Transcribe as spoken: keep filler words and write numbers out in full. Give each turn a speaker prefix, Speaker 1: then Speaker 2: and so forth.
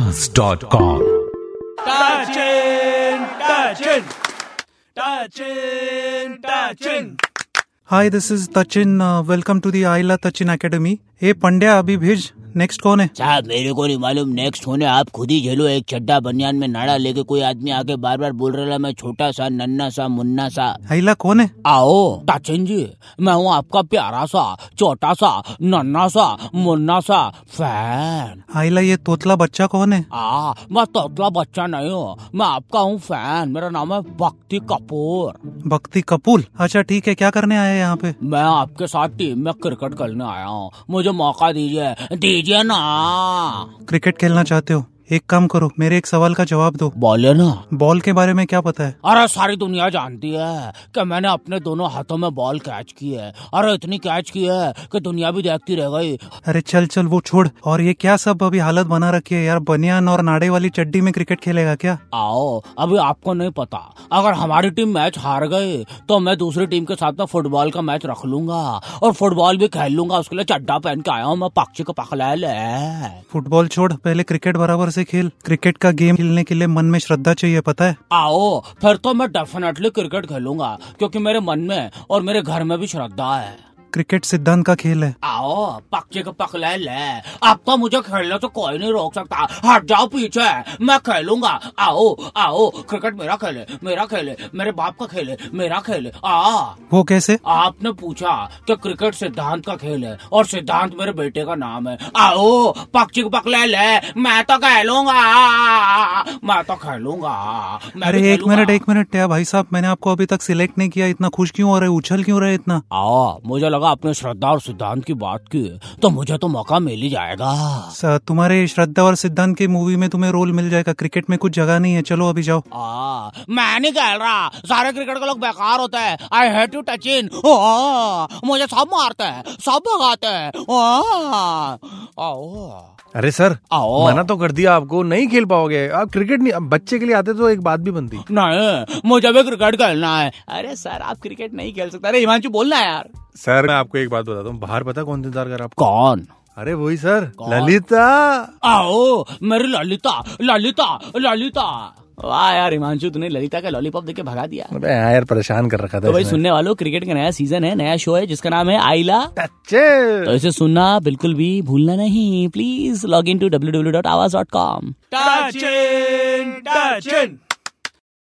Speaker 1: आवाज dot com.
Speaker 2: Touchin, touchin, touchin, touchin.
Speaker 3: Hi, this is Tachin. Uh, welcome to the Ayla Tachin Academy. ए पंड्या अभी भेज, next कौन है?
Speaker 4: साहब मेरे को नहीं मालूम नेक्स्ट होने, आप खुद ही झेलो। एक चड्डा बनियान में नाड़ा लेके कोई आदमी आके बार बार बोल रहा मैं छोटा सा नन्ना सा मुन्ना सा।
Speaker 3: आइला कौन है?
Speaker 4: आओ टाचिन जी, मैं हूँ आपका प्यारा सा छोटा सा नन्ना सा मुन्ना सा फैन।
Speaker 3: आइला ये तोतला बच्चा कौन है?
Speaker 4: आ, मैं तोतला बच्चा नहीं हूँ, मैं आपका हूँ फैन। मेरा नाम है भक्ति कपूर।
Speaker 3: भक्ति कपूर? अच्छा ठीक है, क्या करने आया यहाँ पे?
Speaker 4: मैं आपके साथ टीम में क्रिकेट खेलने आया हूँ, मुझे मौका दीजिए दीजिए ना।
Speaker 3: क्रिकेट खेलना चाहते हो? एक काम करो, मेरे एक सवाल का जवाब दो।
Speaker 4: बोले ना।
Speaker 3: बॉल के बारे में क्या पता है?
Speaker 4: अरे सारी दुनिया जानती है कि मैंने अपने दोनों हाथों में बॉल कैच की है। अरे इतनी कैच की है कि दुनिया भी देखती रह गई।
Speaker 3: अरे चल चल वो छोड़, और ये क्या सब अभी हालत बना रखी है यार? बनियान और नाड़े वाली चड्डी में क्रिकेट खेलेगा क्या?
Speaker 4: आओ, अभी आपको नहीं पता, अगर हमारी टीम मैच हार गई तो मैं दूसरी टीम के साथ में फुटबॉल का मैच रख लूंगा और फुटबॉल भी खेल लूंगा। उसके लिए चड्डा पहन के आया हूँ मैं, पक्षी को पकड़ा ले।
Speaker 3: फुटबॉल छोड़, पहले क्रिकेट बराबर से खेल। क्रिकेट का गेम खेलने के लिए मन में श्रद्धा चाहिए, पता है?
Speaker 4: आओ फिर तो मैं डेफिनेटली क्रिकेट खेलूंगा, क्योंकि मेरे मन में और मेरे घर में भी श्रद्धा है।
Speaker 3: क्रिकेट सिद्धांत का खेल है।
Speaker 4: आओ पक्षी को पकड़े ले, अब तो मुझे खेलने तो कोई नहीं रोक सकता। हट जाओ पीछे, मैं खेलूंगा। आओ आओ, क्रिकेट मेरा खेले मेरा खेले मेरे बाप का खेले मेरा खेले। आ
Speaker 3: वो कैसे?
Speaker 4: आपने पूछा कि क्रिकेट सिद्धांत का खेल है और सिद्धांत मेरे बेटे का नाम है। आओ पक्षी को पकड़े ले, मैं तो खेलूंगा मैं तो खेलूंगा।
Speaker 3: अरे एक मिनट एक मिनट या भाई साहब, मैंने आपको अभी तक सिलेक्ट नहीं किया, इतना खुश क्यों हो रहे, उछल क्यों रहे इतना?
Speaker 4: आओ, मुझे लगा आपने श्रद्धा और सिद्धांत की बात की तो मुझे तो मौका मिल ही जाएगा।
Speaker 3: सर तुम्हारे श्रद्धा और सिद्धांत की मूवी में तुम्हें रोल मिल जाएगा, क्रिकेट में कुछ जगह नहीं है, चलो अभी जाओ।
Speaker 4: आ, मैं नहीं खेल रहा, सारे क्रिकेट के लोग बेकार होते हैं। आई हेट यू टचिन, मुझे सब मारते हैं सब भगाते हैं।
Speaker 5: अरे सर, मना तो कर दिया आपको, नहीं खेल पाओगे आप क्रिकेट। नहीं, अब बच्चे के लिए आते तो एक बात भी बनती।
Speaker 4: नहीं, मुझे भी क्रिकेट खेलना है। अरे सर आप क्रिकेट नहीं खेल सकते। अरे हिमांशु बोलना है यार।
Speaker 5: सर मैं आपको एक बात बताता हूँ, बाहर पता कौन इंतजार कर रहा?
Speaker 4: कौन?
Speaker 5: अरे वही सर, ललिता।
Speaker 4: आओ मेरी ललिता ललिता ललिता। वाह यार हिमांशु, तूने ललिता का लॉलीपॉप देके भगा दिया।
Speaker 5: अबे यार परेशान कर रखा था।
Speaker 4: तो भाई सुनने वालों, क्रिकेट का नया सीजन है, नया शो है जिसका नाम है आइला
Speaker 5: टचिन।
Speaker 4: तो इसे सुनना बिल्कुल भी भूलना नहीं। Please log in to W W W dot Awaaz dot com.
Speaker 2: Touchin, touchin.